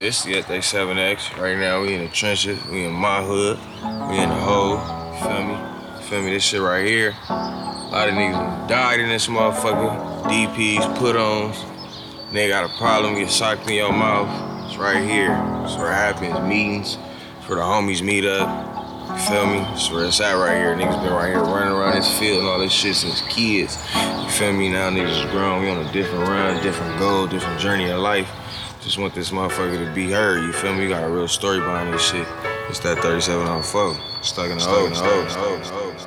This is they 7X. Right now we in the trenches, we in my hood, we in the hole, you feel me? You feel me? This shit right here. A lot of niggas died in this motherfucker. DPs, put-ons. Nigga got a problem, get socked in your mouth. It's right here. That's where it happens. Meetings, it's where the homies meet up. You feel me? That's where it's at right here. Niggas been right here running around this field and all this shit since kids. You feel me? Now niggas is grown. We on a different run, different goal, different journey of life. Just want this motherfucker to be heard. You feel me? We got a real story behind this shit. It's that 3704. Stuck in the hole.